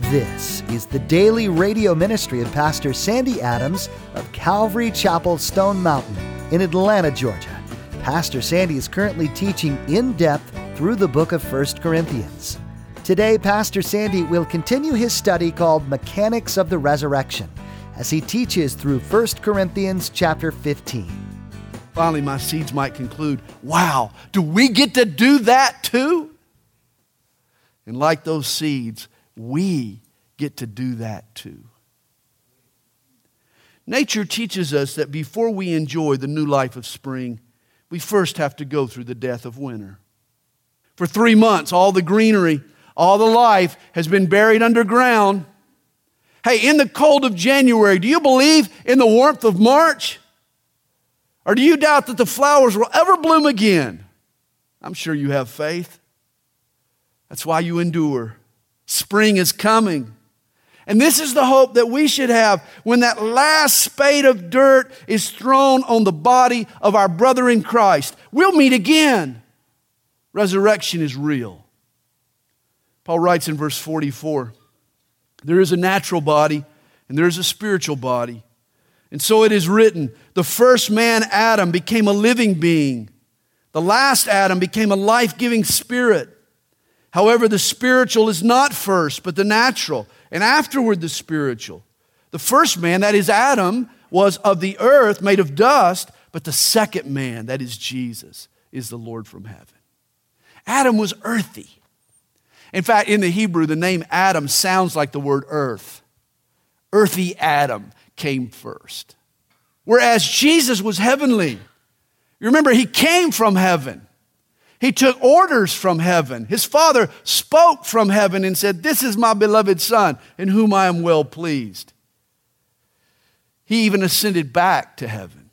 This is the daily radio ministry of Pastor Sandy Adams of Calvary Chapel, Stone Mountain in Atlanta, Georgia. Pastor Sandy is currently teaching in depth through the book of 1 Corinthians. Today, Pastor Sandy will continue his study called Mechanics of the Resurrection as he teaches through 1 Corinthians chapter 15. Finally, my seeds might conclude, wow, do we get to do that too? And like those seeds, we get to do that too. Nature teaches us that before we enjoy the new life of spring, we first have to go through the death of winter. For 3 months, all the greenery, all the life has been buried underground. Hey, in the cold of January, do you believe in the warmth of March? Or do you doubt that the flowers will ever bloom again? I'm sure you have faith. That's why you endure. Spring is coming. And this is the hope that we should have when that last spade of dirt is thrown on the body of our brother in Christ. We'll meet again. Resurrection is real. Paul writes in verse 44, there is a natural body and there is a spiritual body. And so it is written, the first man, Adam, became a living being. The last Adam became a life-giving spirit. However, the spiritual is not first, but the natural, and afterward the spiritual. The first man, that is Adam, was of the earth, made of dust, but the second man, that is Jesus, is the Lord from heaven. Adam was earthy. In fact, in the Hebrew, the name Adam sounds like the word earth. Earthy Adam came first. Whereas Jesus was heavenly. You remember, he came from heaven. He took orders from heaven. His Father spoke from heaven and said, this is my beloved Son, in whom I am well pleased. He even ascended back to heaven.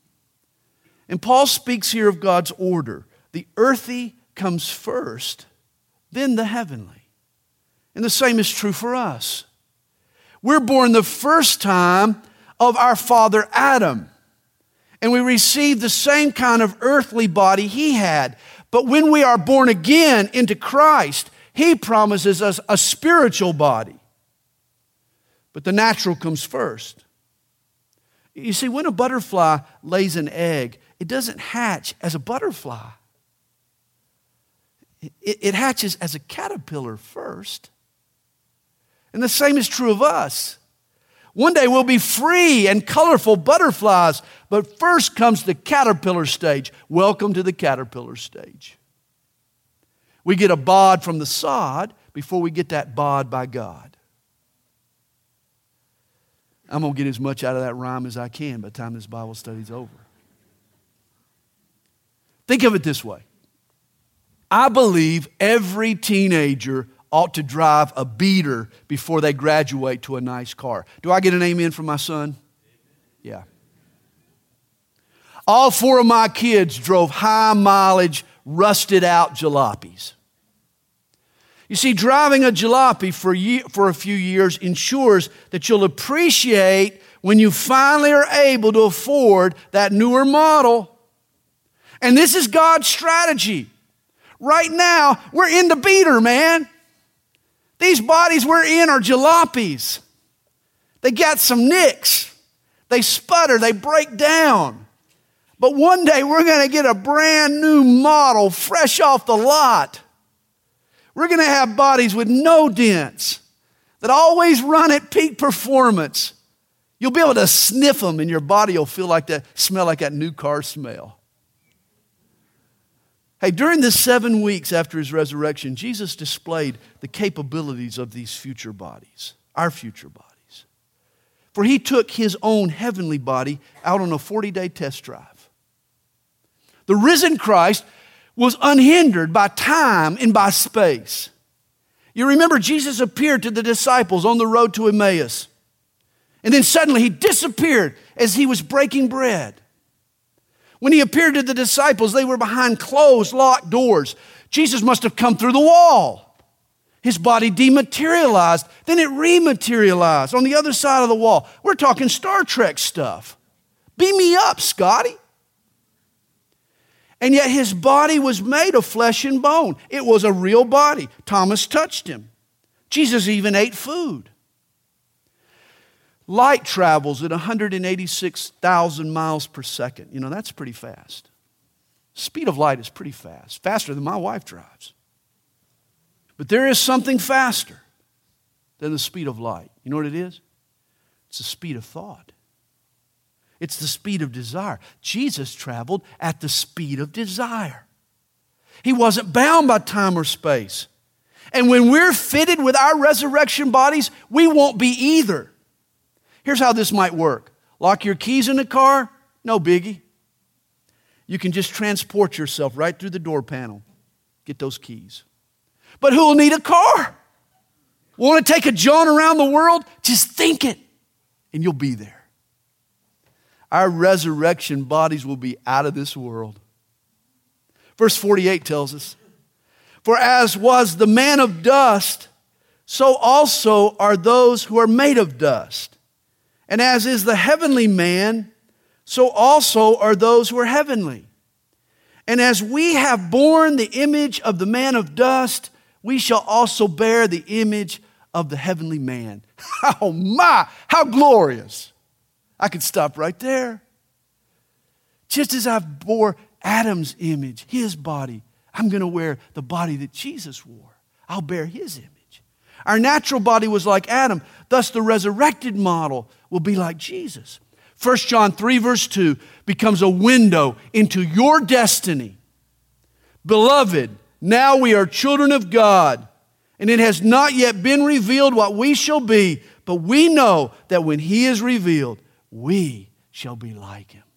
And Paul speaks here of God's order. The earthy comes first, then the heavenly. And the same is true for us. We're born the first time of our father Adam. And we receive the same kind of earthly body he had. But when we are born again into Christ, he promises us a spiritual body. But the natural comes first. You see, when a butterfly lays an egg, it doesn't hatch as a butterfly. It hatches as a caterpillar first. And the same is true of us. One day we'll be free and colorful butterflies, but first comes the caterpillar stage. Welcome to the caterpillar stage. We get a bod from the sod before we get that bod by God. I'm going to get as much out of that rhyme as I can by the time this Bible study's over. Think of it this way. I believe every teenager ought to drive a beater before they graduate to a nice car. Do I get an amen from my son? Yeah. All 4 of my kids drove high mileage, rusted out jalopies. You see, driving a jalopy for a few years ensures that you'll appreciate when you finally are able to afford that newer model. And this is God's strategy. Right now, we're in the beater, man. These bodies we're in are jalopies. They got some nicks. They sputter. They break down. But one day we're going to get a brand new model fresh off the lot. We're going to have bodies with no dents that always run at peak performance. You'll be able to sniff them and your body will smell like that new car smell. Hey, during the 7 weeks after his resurrection, Jesus displayed the capabilities of these future bodies, our future bodies. For he took his own heavenly body out on a 40-day test drive. The risen Christ was unhindered by time and by space. You remember Jesus appeared to the disciples on the road to Emmaus. And then suddenly he disappeared as he was breaking bread. When he appeared to the disciples, they were behind closed, locked doors. Jesus must have come through the wall. His body dematerialized, then it rematerialized on the other side of the wall. We're talking Star Trek stuff. Beam me up, Scotty. And yet his body was made of flesh and bone. It was a real body. Thomas touched him. Jesus even ate food. Light travels at 186,000 miles per second. You know, that's pretty fast. Speed of light is pretty fast, faster than my wife drives. But there is something faster than the speed of light. You know what it is? It's the speed of thought. It's the speed of desire. Jesus traveled at the speed of desire. He wasn't bound by time or space. And when we're fitted with our resurrection bodies, we won't be either. Here's how this might work. Lock your keys in the car, no biggie. You can just transport yourself right through the door panel. Get those keys. But who will need a car? Want to take a jaunt around the world? Just think it, and you'll be there. Our resurrection bodies will be out of this world. Verse 48 tells us, "For as was the man of dust, so also are those who are made of dust. And as is the heavenly man, so also are those who are heavenly. And as we have borne the image of the man of dust, we shall also bear the image of the heavenly man." Oh my, how glorious. I could stop right there. Just as I bore Adam's image, his body, I'm going to wear the body that Jesus wore. I'll bear his image. Our natural body was like Adam. Thus the resurrected model will be like Jesus. 1 John 3 verse 2 becomes a window into your destiny. "Beloved, now we are children of God, and it has not yet been revealed what we shall be, but we know that when he is revealed, we shall be like him."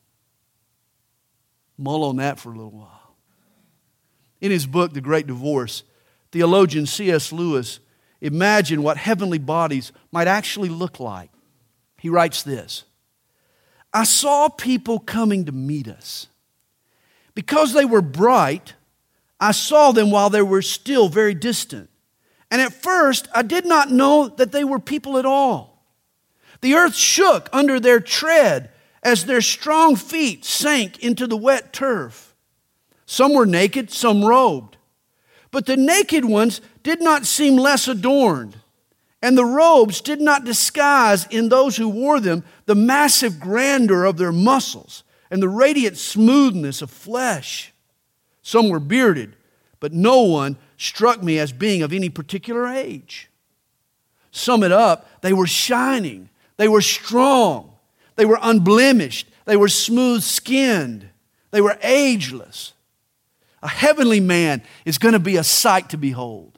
Mull on that for a little while. In his book, The Great Divorce, theologian C.S. Lewis imagined what heavenly bodies might actually look like. He writes this: "I saw people coming to meet us. Because they were bright, I saw them while they were still very distant. And at first, I did not know that they were people at all. The earth shook under their tread as their strong feet sank into the wet turf. Some were naked, some robed. But the naked ones did not seem less adorned, and the robes did not disguise in those who wore them the massive grandeur of their muscles and the radiant smoothness of flesh. Some were bearded, but no one struck me as being of any particular age. Sum it up, they were shining, they were strong, they were unblemished, they were smooth-skinned, they were ageless. A heavenly man is going to be a sight to behold."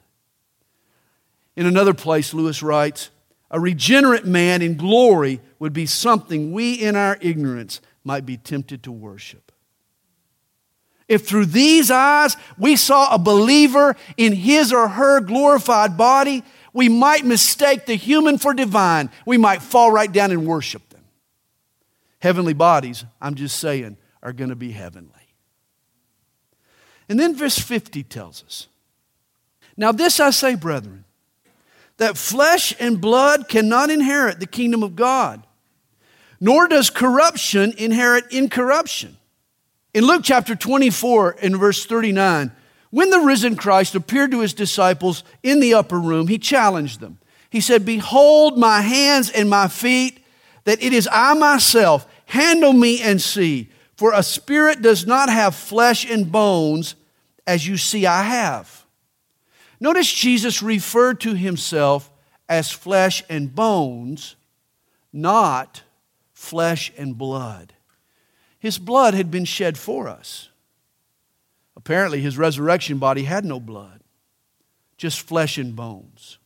In another place, Lewis writes, "A regenerate man in glory would be something we in our ignorance might be tempted to worship." If through these eyes we saw a believer in his or her glorified body, we might mistake the human for divine. We might fall right down and worship them. Heavenly bodies, I'm just saying, are going to be heavenly. And then verse 50 tells us, "Now this I say, brethren, that flesh and blood cannot inherit the kingdom of God, nor does corruption inherit incorruption." In Luke chapter 24 and verse 39, when the risen Christ appeared to his disciples in the upper room, he challenged them. He said, "Behold my hands and my feet, that it is I myself. Handle me and see. For a spirit does not have flesh and bones, as you see I have." Notice Jesus referred to himself as flesh and bones, not flesh and blood. His blood had been shed for us. Apparently, his resurrection body had no blood, just flesh and bones.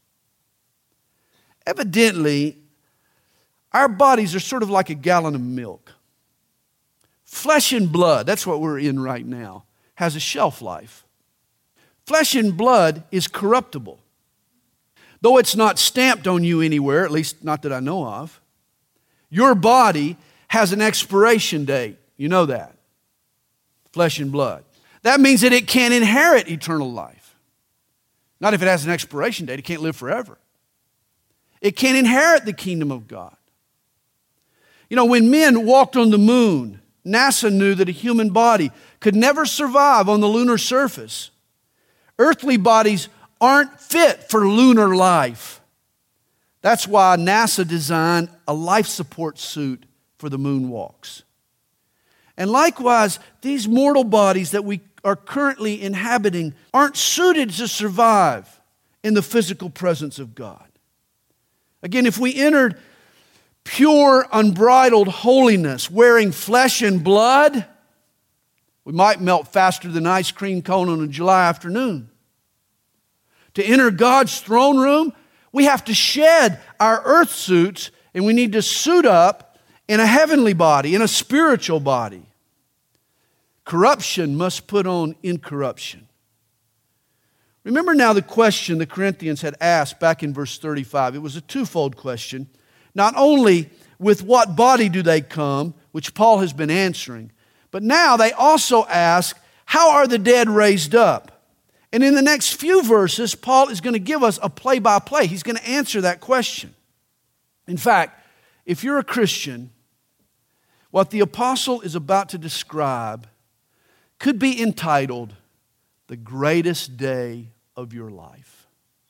Evidently, our bodies are sort of like a gallon of milk. Flesh and blood, that's what we're in right now, has a shelf life. Flesh and blood is corruptible. Though it's not stamped on you anywhere, at least not that I know of, your body has an expiration date. You know that. Flesh and blood. That means that it can't inherit eternal life. Not if it has an expiration date. It can't live forever. It can't inherit the kingdom of God. You know, when men walked on the moon, NASA knew that a human body could never survive on the lunar surface. Earthly bodies aren't fit for lunar life. That's why NASA designed a life support suit for the moonwalks. And likewise, these mortal bodies that we are currently inhabiting aren't suited to survive in the physical presence of God. Again, if we entered pure, unbridled holiness, wearing flesh and blood, we might melt faster than an ice cream cone on a July afternoon. To enter God's throne room, we have to shed our earth suits and we need to suit up in a heavenly body, in a spiritual body. Corruption must put on incorruption. Remember now the question the Corinthians had asked back in verse 35. It was a twofold question. Not only with what body do they come, which Paul has been answering, but now they also ask, how are the dead raised up? And in the next few verses, Paul is going to give us a play-by-play. He's going to answer that question. In fact, if you're a Christian, what the apostle is about to describe could be entitled, the greatest day of your life.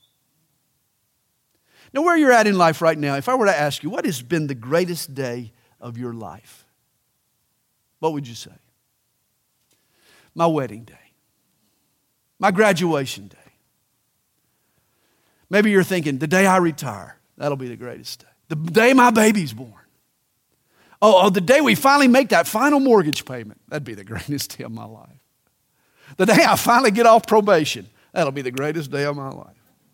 Now, where you're at in life right now, if I were to ask you, what has been the greatest day of your life? What would you say? My wedding day. My graduation day. Maybe you're thinking, the day I retire, that'll be the greatest day. The day my baby's born. Oh, the day we finally make that final mortgage payment, that'd be the greatest day of my life. The day I finally get off probation, that'll be the greatest day of my life.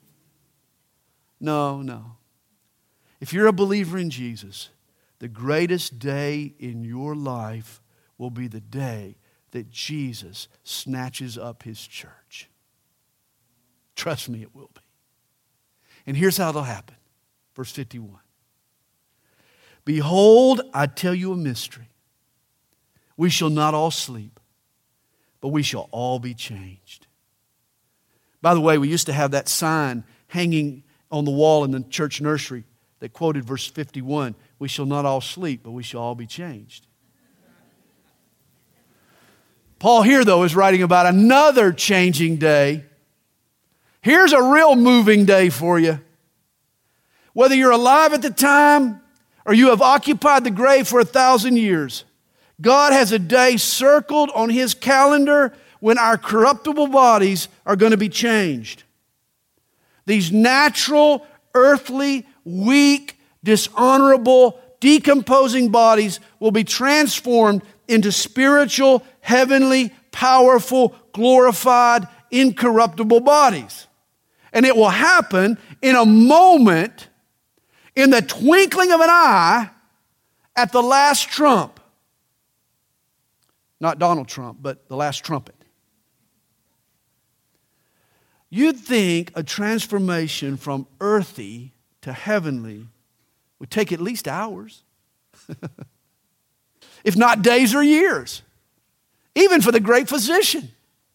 No. If you're a believer in Jesus, the greatest day in your life will be the day that Jesus snatches up His church. Trust me, it will be. And here's how it'll happen. Verse 51. Behold, I tell you a mystery. We shall not all sleep, but we shall all be changed. By the way, we used to have that sign hanging on the wall in the church nursery that quoted verse 51. We shall not all sleep, but we shall all be changed. Paul here, though, is writing about another changing day. Here's a real moving day for you. Whether you're alive at the time or you have occupied the grave for 1,000 years, God has a day circled on His calendar when our corruptible bodies are going to be changed. These natural, earthly, weak, dishonorable, decomposing bodies will be transformed into spiritual, heavenly, powerful, glorified, incorruptible bodies. And it will happen in a moment, in the twinkling of an eye, at the last trump. Not Donald Trump, but the last trumpet. You'd think a transformation from earthy to heavenly would take at least hours, if not days or years, even for the great physician.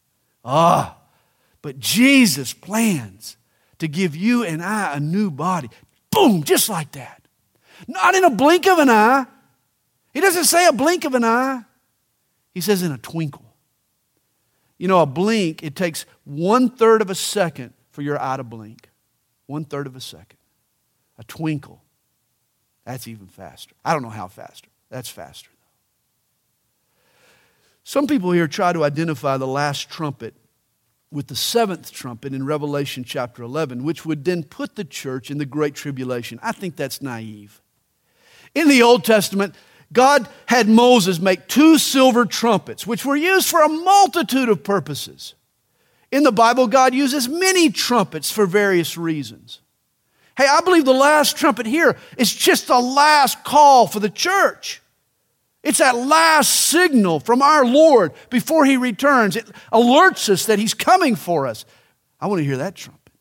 But Jesus plans to give you and I a new body. Boom, just like that. Not in a blink of an eye. He doesn't say a blink of an eye. He says in a twinkle. You know, a blink, it takes 1/3 of a second for your eye to blink. 1/3 of a second. A twinkle, that's even faster. I don't know how faster. That's faster, though. Some people here try to identify the last trumpet with the 7th trumpet in Revelation chapter 11, which would then put the church in the Great Tribulation. I think that's naive. In the Old Testament, God had Moses make 2 silver trumpets, which were used for a multitude of purposes. In the Bible, God uses many trumpets for various reasons. Hey, I believe the last trumpet here is just the last call for the church. It's that last signal from our Lord before He returns. It alerts us that He's coming for us. I want to hear that trumpet.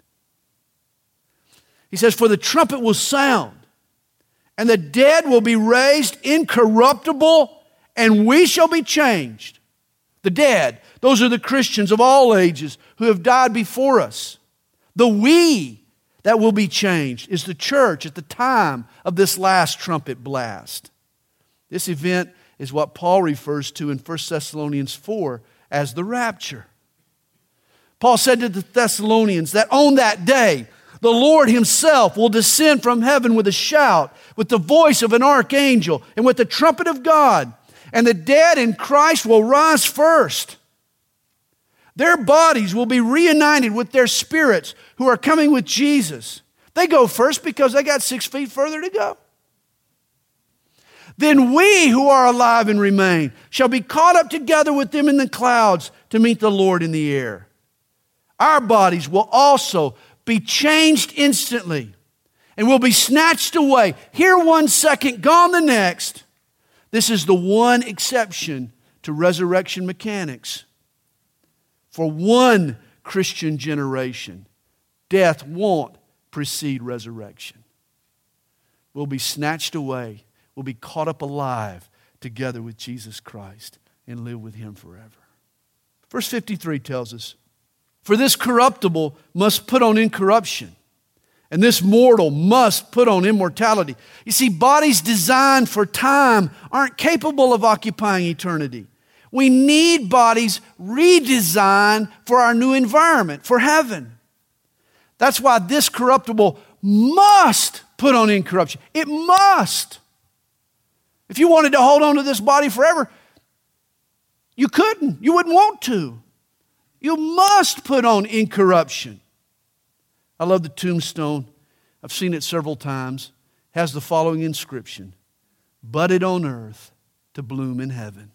He says, for the trumpet will sound, and the dead will be raised incorruptible, and we shall be changed. The dead, those are the Christians of all ages who have died before us. The we that will be changed is the church at the time of this last trumpet blast. This event is what Paul refers to in 1 Thessalonians 4 as the rapture. Paul said to the Thessalonians that on that day, the Lord himself will descend from heaven with a shout, with the voice of an archangel, and with the trumpet of God. And the dead in Christ will rise first. Their bodies will be reunited with their spirits who are coming with Jesus. They go first because they got 6 feet further to go. Then we who are alive and remain shall be caught up together with them in the clouds to meet the Lord in the air. Our bodies will also be changed instantly and will be snatched away. Here 1 second, gone the next. This is the one exception to resurrection mechanics. For one Christian generation, death won't precede resurrection. We'll be snatched away. We'll be caught up alive together with Jesus Christ and live with Him forever. Verse 53 tells us, for this corruptible must put on incorruption, and this mortal must put on immortality. You see, bodies designed for time aren't capable of occupying eternity. We need bodies redesigned for our new environment, for heaven. That's why this corruptible must put on incorruption. It must. If you wanted to hold on to this body forever, you couldn't. You wouldn't want to. You must put on incorruption. I love the tombstone. I've seen it several times. It has the following inscription: budded on earth to bloom in heaven.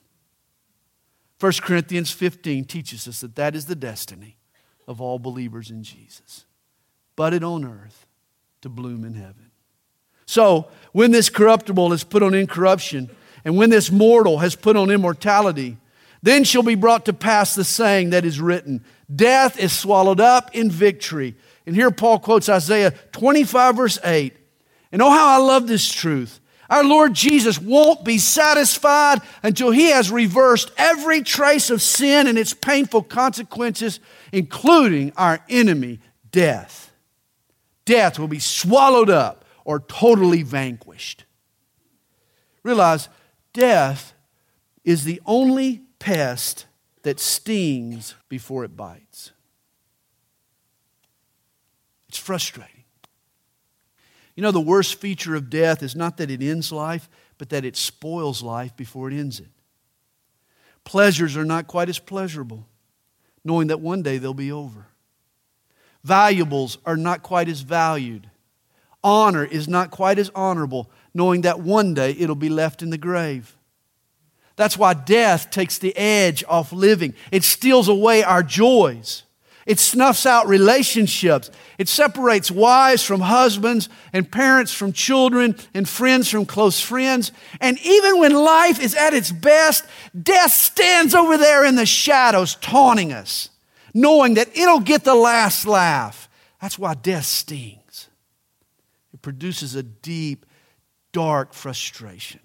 1 Corinthians 15 teaches us that that is the destiny of all believers in Jesus. Budded on earth to bloom in heaven. So, when this corruptible is put on incorruption, and when this mortal has put on immortality, then shall be brought to pass the saying that is written, death is swallowed up in victory. And here Paul quotes Isaiah 25 verse 8. And oh, how I love this truth. Our Lord Jesus won't be satisfied until He has reversed every trace of sin and its painful consequences, including our enemy, death. Death will be swallowed up or totally vanquished. Realize, death is the only pest that stings before it bites. It's frustrating. You know, the worst feature of death is not that it ends life, but that it spoils life before it ends it. Pleasures are not quite as pleasurable, knowing that one day they'll be over. Valuables are not quite as valued. Honor is not quite as honorable, knowing that one day it'll be left in the grave. That's why death takes the edge off living. It steals away our joys. It snuffs out relationships. It separates wives from husbands and parents from children and friends from close friends. And even when life is at its best, death stands over there in the shadows taunting us, knowing that it'll get the last laugh. That's why death stings. It produces a deep, dark frustration.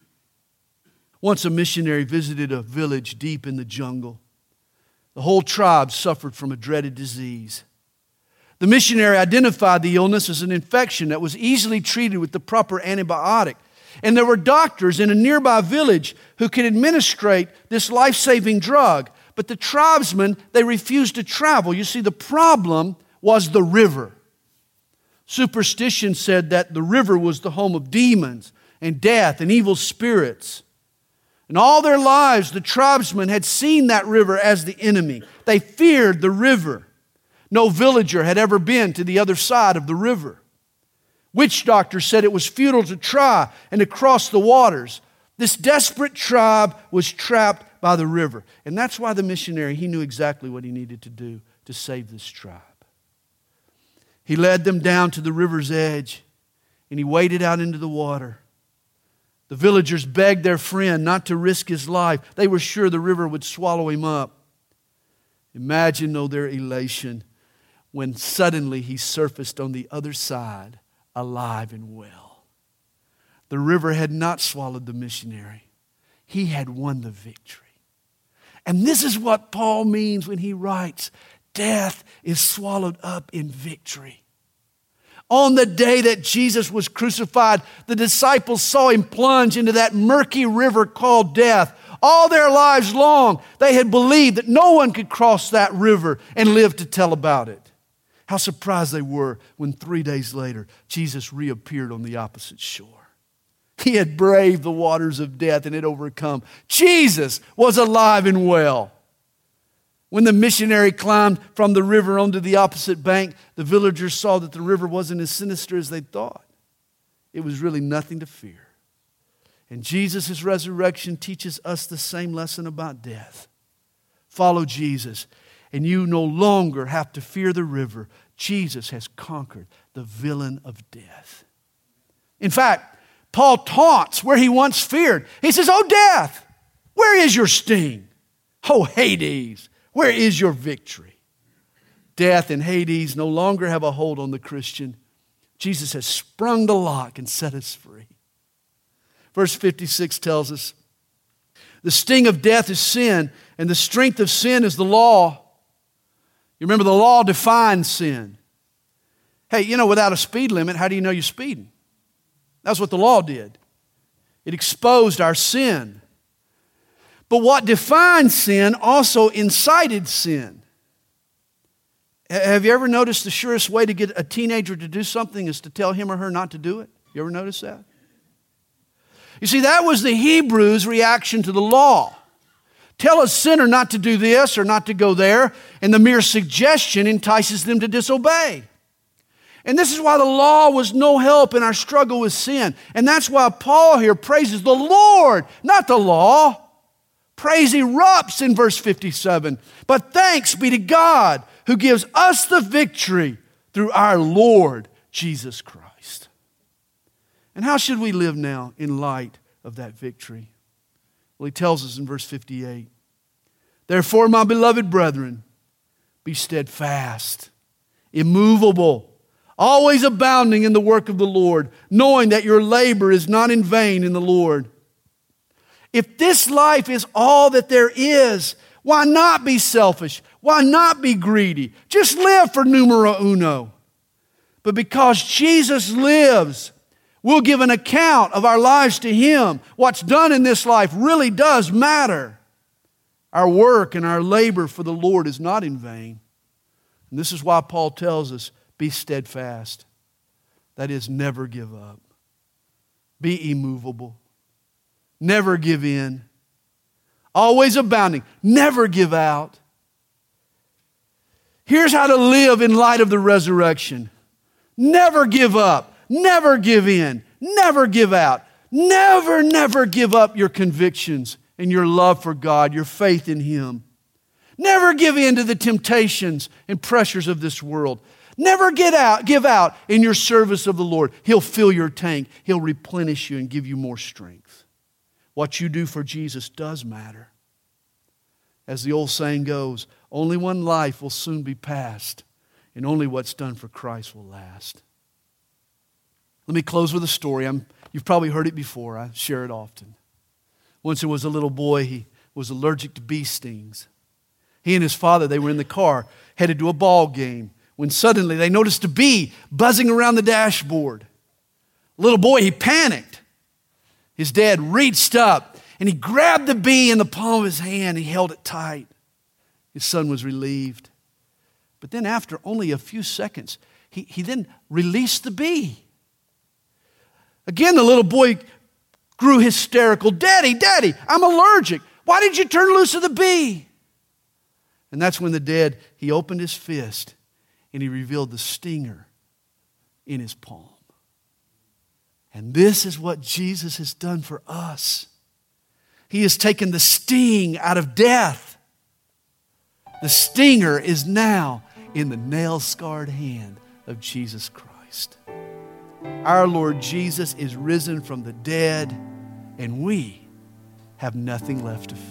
Once a missionary visited a village deep in the jungle. The whole tribe suffered from a dreaded disease. The missionary identified the illness as an infection that was easily treated with the proper antibiotic. And there were doctors in a nearby village who could administrate this life-saving drug. But the tribesmen, they refused to travel. You see, the problem was the river. Superstition said that the river was the home of demons and death and evil spirits. And all their lives, the tribesmen had seen that river as the enemy. They feared the river. No villager had ever been to the other side of the river. Witch doctors said it was futile to try and to cross the waters. This desperate tribe was trapped by the river. And that's why the missionary, he knew exactly what he needed to do to save this tribe. He led them down to the river's edge, and he waded out into the water. The villagers begged their friend not to risk his life. They were sure the river would swallow him up. Imagine, though, their elation when suddenly he surfaced on the other side, alive and well. The river had not swallowed the missionary. He had won the victory. And this is what Paul means when he writes, death is swallowed up in victory. On the day that Jesus was crucified, the disciples saw Him plunge into that murky river called death. All their lives long, they had believed that no one could cross that river and live to tell about it. How surprised they were when 3 days later, Jesus reappeared on the opposite shore. He had braved the waters of death and had overcome. Jesus was alive and well. When the missionary climbed from the river onto the opposite bank, the villagers saw that the river wasn't as sinister as they thought. It was really nothing to fear. And Jesus' resurrection teaches us the same lesson about death. Follow Jesus, and you no longer have to fear the river. Jesus has conquered the villain of death. In fact, Paul taunts where he once feared. He says, "Oh, death, where is your sting? Oh, Hades, where is your victory?" Death and Hades no longer have a hold on the Christian. Jesus has sprung the lock and set us free. Verse 56 tells us, the sting of death is sin, and the strength of sin is the law. You remember the law defines sin. Hey, without a speed limit, how do you know you're speeding? That's what the law did. It exposed our sin. But what defines sin also incited sin. Have you ever noticed the surest way to get a teenager to do something is to tell him or her not to do it? You ever notice that? You see, that was the Hebrews' reaction to the law. Tell a sinner not to do this or not to go there, and the mere suggestion entices them to disobey. And this is why the law was no help in our struggle with sin. And that's why Paul here praises the Lord, not the law. Praise erupts in verse 57. But thanks be to God who gives us the victory through our Lord Jesus Christ. And how should we live now in light of that victory? Well, he tells us in verse 58, therefore, my beloved brethren, be steadfast, immovable, always abounding in the work of the Lord, knowing that your labor is not in vain in the Lord. If this life is all that there is, why not be selfish? Why not be greedy? Just live for numero uno. But because Jesus lives, we'll give an account of our lives to Him. What's done in this life really does matter. Our work and our labor for the Lord is not in vain. And this is why Paul tells us, be steadfast. That is, never give up. Be immovable. Never give in. Always abounding. Never give out. Here's how to live in light of the resurrection. Never give up. Never give in. Never give out. Never give up your convictions and your love for God, your faith in Him. Never give in to the temptations and pressures of this world. Never give out in your service of the Lord. He'll fill your tank. He'll replenish you and give you more strength. What you do for Jesus does matter. As the old saying goes, only one life will soon be passed, and only what's done for Christ will last. Let me close with a story. You've probably heard it before. I share it often. Once there was a little boy. He was allergic to bee stings. He and his father, they were in the car, headed to a ball game, when suddenly they noticed a bee buzzing around the dashboard. Little boy, he panicked. His dad reached up and he grabbed the bee in the palm of his hand. He held it tight. His son was relieved. But then after only a few seconds, he then released the bee. Again, the little boy grew hysterical. Daddy, I'm allergic. Why did you turn loose of the bee? And that's when the dad, he opened his fist and he revealed the stinger in his palm. And this is what Jesus has done for us. He has taken the sting out of death. The stinger is now in the nail-scarred hand of Jesus Christ. Our Lord Jesus is risen from the dead, and we have nothing left to fear.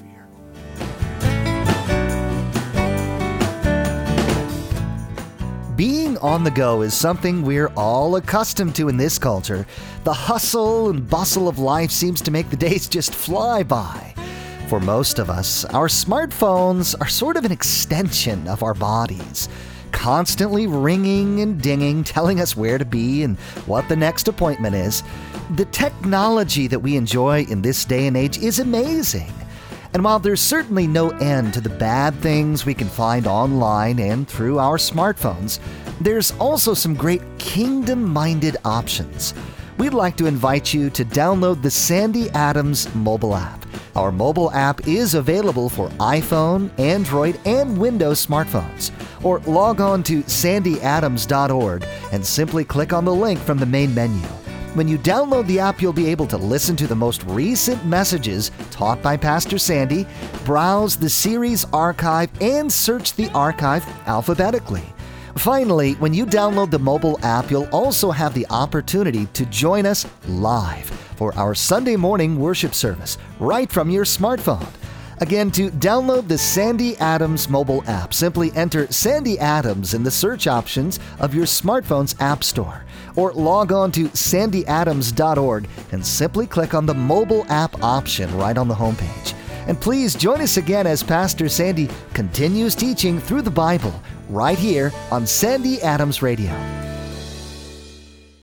Being on the go is something we're all accustomed to in this culture. The hustle and bustle of life seems to make the days just fly by. For most of us, our smartphones are sort of an extension of our bodies, constantly ringing and dinging, telling us where to be and what the next appointment is. The technology that we enjoy in this day and age is amazing. And while there's certainly no end to the bad things we can find online and through our smartphones, there's also some great kingdom-minded options. We'd like to invite you to download the Sandy Adams mobile app. Our mobile app is available for iPhone, Android, and Windows smartphones. Or log on to sandyadams.org and simply click on the link from the main menu. When you download the app, you'll be able to listen to the most recent messages taught by Pastor Sandy, browse the series archive, and search the archive alphabetically. Finally, when you download the mobile app, you'll also have the opportunity to join us live for our Sunday morning worship service right from your smartphone. Again, to download the Sandy Adams mobile app, simply enter Sandy Adams in the search options of your smartphone's app store, or log on to sandyadams.org and simply click on the mobile app option right on the homepage. And please join us again as Pastor Sandy continues teaching through the Bible right here on Sandy Adams Radio.